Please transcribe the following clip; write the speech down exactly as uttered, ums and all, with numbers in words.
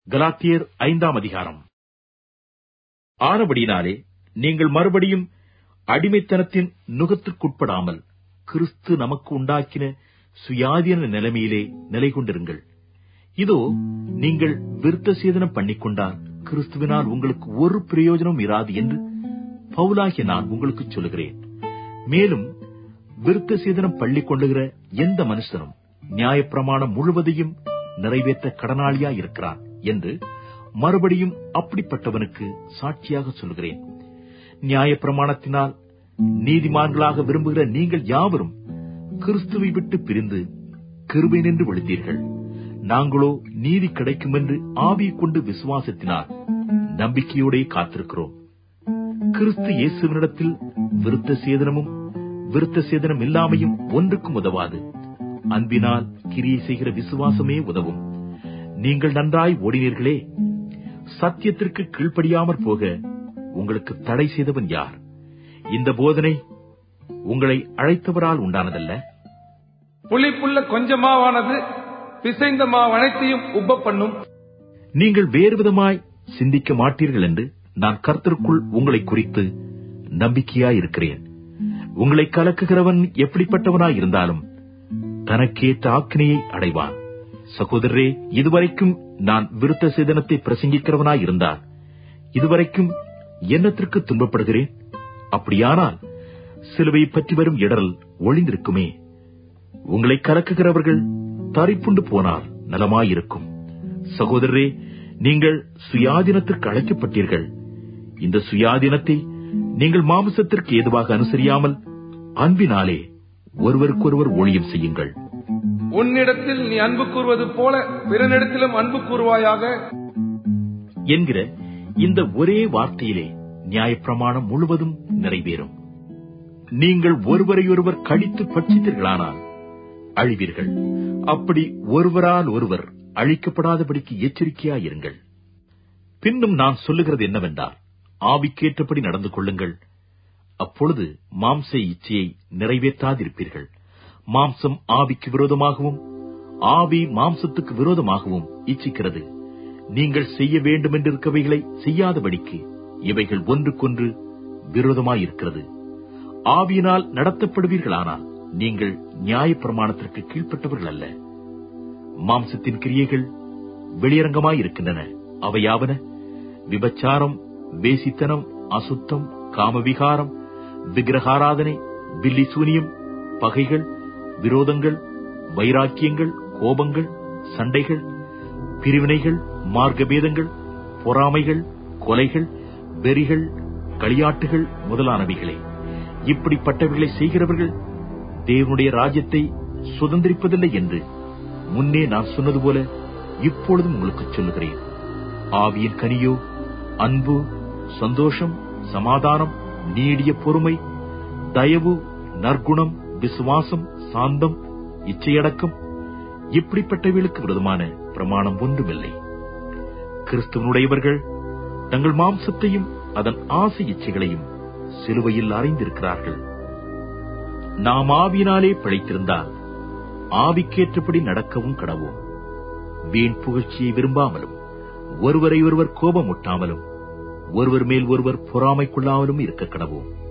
கலாத்தியர் ஐந்தாம் அதிகாரம். ஆனபடியினாலே நீங்கள் மறுபடியும் அடிமைத்தனத்தின் நுகத்திற்குட்படாமல் கிறிஸ்து நமக்கு உண்டாக்கின சுயாதீன நிலைமையிலே நிலை கொண்டிருங்கள். இதோ நீங்கள் விருத்த சேதனம் பண்ணிக்கொண்டால் கிறிஸ்துவினால் உங்களுக்கு ஒரு பிரயோஜனம் இராது என்று பவுலாகிய நான் உங்களுக்கு சொல்லுகிறேன். மேலும் விருத்த சேதனம் பள்ளி கொள்ளுகிற எந்த மனுஷனும் நியாயப்பிரமாணம் முழுவதையும் நிறைவேற்ற கடனாளியாய் இருக்கிறான் என்று மறுபடியும் அப்படிப்பட்டவனுக்கு சாட்சியாக சொல்கிறேன். நியாயப்பிரமாணத்தினால் நீதிமான்களாக விரும்புகிற நீங்கள் யாவரும் கிறிஸ்துவை விட்டு பிரிந்து கிருபை நின்று விழுந்தீர்கள். நாங்களோ நீதி கிடைக்கும் என்று ஆவியை கொண்டு விசுவாசத்தினால் நம்பிக்கையோடே காத்திருக்கிறோம். கிறிஸ்து இயேசுவினிடத்தில் விருத்த சேதனமும் விருத்த சேதனம் இல்லாமையும் ஒன்றுக்கும் உதவாது. அன்பினால் கிரியை செய்கிற விசுவாசமே உதவும். நீங்கள் நன்றாய் ஓடினீர்களே. சத்தியத்திற்கு கீழ்ப்படியாமற் போக உங்களுக்கு தடை செய்தவன் யார்? இந்த போதனை உங்களை அழைத்தவரால் உண்டானதல்ல. புளிப்புள்ள கொஞ்சமாவானது பிசைந்த மாவனைத்தையும் உப்ப பண்ணும். நீங்கள் வேறு விதமாய் சிந்திக்க மாட்டீர்கள் என்று நான் கர்த்தருக்குள் உங்களை குறித்து நம்பிக்கையாயிருக்கிறேன். உங்களை கலக்குகிறவன் எப்படிப்பட்டவனாய் இருந்தாலும் தனக்கேற்ற ஆக்கினையை அடைவான். சகோதரரே, இதுவரைக்கும் நான் விருத்த சேதனத்தை பிரசங்கிக்கிறவனாய் இருந்தால் இதுவரைக்கும் என்னத்திற்கு துன்பப்படுகிறேன்? அப்படியானால் சிலுவை பற்றி வரும் இடரல் ஒளிந்திருக்குமே. உங்களை கலக்குகிறவர்கள் தரிப்புண்டு போனால் நலமாயிருக்கும். சகோதரரே, நீங்கள் சுயாதீனத்திற்கு அழைக்கப்பட்டீர்கள். இந்த சுயாதீனத்தை நீங்கள் மாம்சத்திற்கு ஏதுவாக அனுசரியாமல் அன்பினாலே ஒருவருக்கொருவர் ஊழியம் செய்யுங்கள். உன்னிடத்தில் நீ அன்பு கூறுவது போல பிறனிடத்திலும் அன்பு கூறுவாயாக என்கிற இந்த ஒரே வார்த்தையிலே நியாயப்பிரமாணம் முழுவதும் நிறைவேறும். நீங்கள் ஒருவரையொருவர் கடித்து பட்சித்தீர்களானால் அழிவீர்கள். அப்படி ஒருவரால் ஒருவர் அழிக்கப்படாதபடிக்கு எச்சரிக்கையாயிருங்கள். பின்னும் நான் சொல்லுகிறது என்னவென்றால், ஆவிக்கேற்றபடி நடந்து கொள்ளுங்கள். அப்பொழுது மாம்ச இச்சையை நிறைவேற்றாதிருப்பீர்கள். மாம்சம் ஆவிக்கு விரோதமாகவும் ஆவி மாம்சத்துக்கு விரோதமாகவும் இச்சிக்கிறது. நீங்கள் செய்ய வேண்டுமென்றிருக்கவைகளை செய்யாதபடிக்கு இவைகள் ஒன்றுக்கொன்று விரோதமாயிருக்கிறது. ஆவியினால் நடத்தப்படுவீர்களானால் நீங்கள் நியாயப்பிரமாணத்திற்கு கீழ்ப்பட்டவர்கள் அல்ல. மாம்சத்தின் கிரியைகள் வெளியரங்கமாயிருக்கின்றன. அவையாவன: விபச்சாரம், வேசித்தனம், அசுத்தம், காமவிகாரம், விக்கிரகாராதனை, பில்லிசூனியம், பகைகள், விரோதங்கள், வைராக்கியங்கள், கோபங்கள், சண்டைகள், பிரிவினைகள், மார்க்கபேதங்கள், பொறாமைகள், கொலைகள், வெறிகள், களியாட்டுகள் முதலானவைகளே. இப்படிப்பட்டவர்களை செய்கிறவர்கள் தேவனுடைய ராஜ்யத்தை சுதந்திரிப்பதில்லை என்று முன்னே நான் சொன்னது போல இப்பொழுதும் உங்களுக்கு சொல்லுகிறேன். ஆவியின் கனியோ அன்பு, சந்தோஷம், சமாதானம், நீடிய பொறுமை, தயவு, நற்குணம், விசுவாசம், சாந்தம், இச்சையடக்கம். இப்படிப்பட்டவர்களுக்கு விரோதமான பிரமாணம் ஒன்றுமில்லை. கிறிஸ்துவனுடையவர்கள் தங்கள் மாம்சத்தையும் அதன் ஆசை இச்சைகளையும் சிலுவையில் அறைந்திருக்கிறார்கள். நாம் ஆவியினாலே பிழைத்திருந்தால் ஆவிக்கேற்றபடி நடக்கவும் கடவோம். வீண் புகழ்ச்சியை விரும்பாமலும் ஒருவரை ஒருவர் கோபமூட்டாமலும் ஒருவர் மேல் ஒருவர் பொறாமை கொள்ளாமலும் இருக்க கடவோம்.